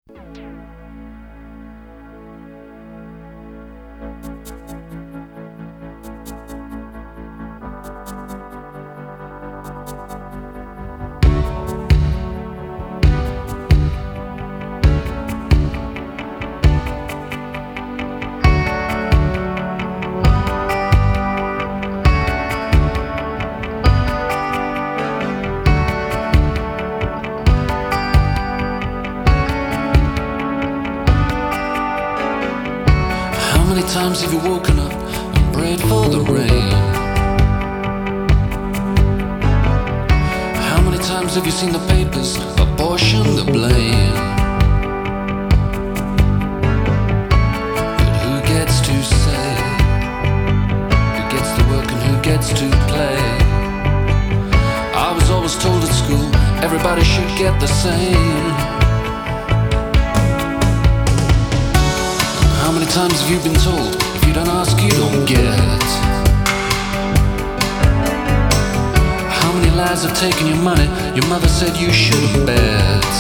How many times have you woken up and prayed for the rain? How many times have you seen the papers apportion the blame? But who gets to say? Who gets to work and who gets to play? I was always told at school everybody should get the same. How many times have you been told, if you don't ask, you don't get? How many lies have taken your money, your mother said you shouldn't bet?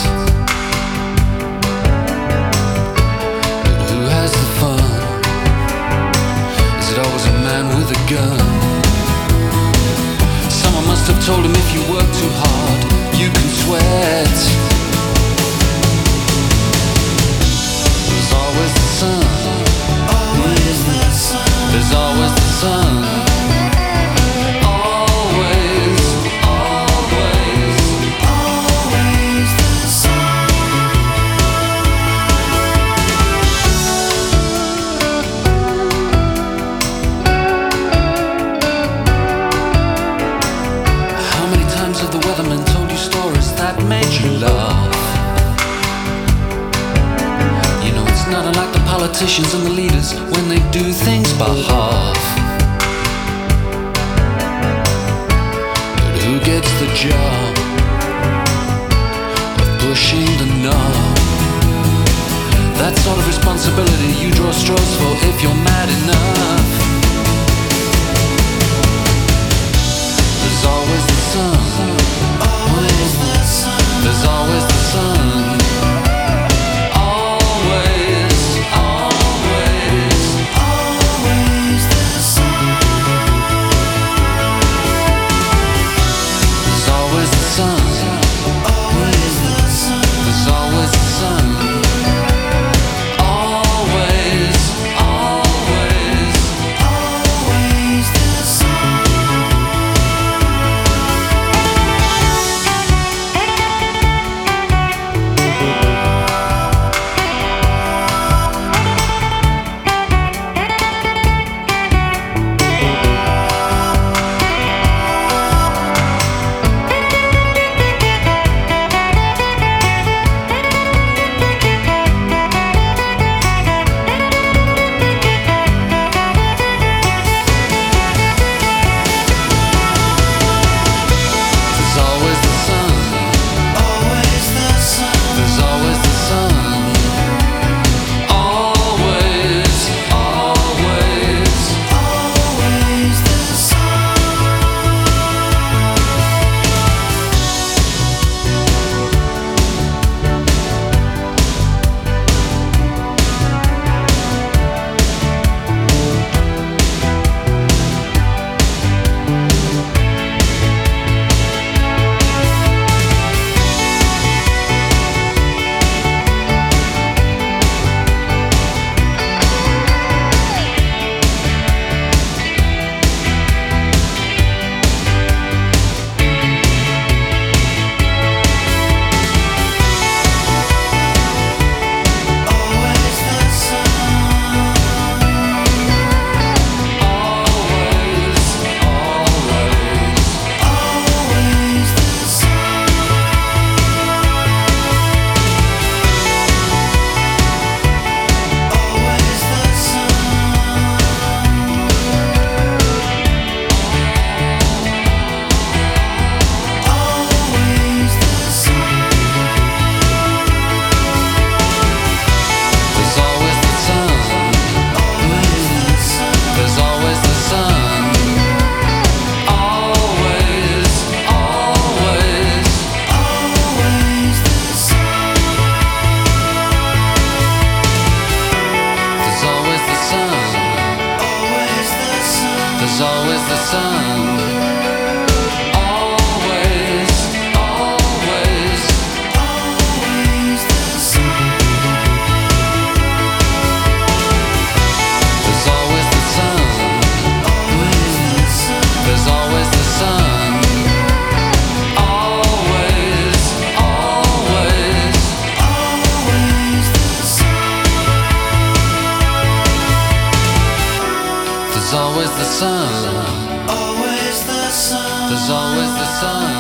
But who has the fun? Is it always a man with a gun? Someone must have told him if you work too hard, you can sweat. There's always the sun. There's always the sun. Always, always, always the sun. How many times have the weathermen told you stories that made you laugh? You know it's not unlike the politicians and the leaders when they do things by half. But who gets the job of pushing the knob? That sort of responsibility you draw straws for if you're mad enough. There's always the sun. Always the sun. There's always the sun. Always, always, There's always the sun. Always, always, always the sun. There's always the sun. Always the sun. There's always the sun. Always, always, always the sun. There's always the sun. Always the sun. There's always the sun.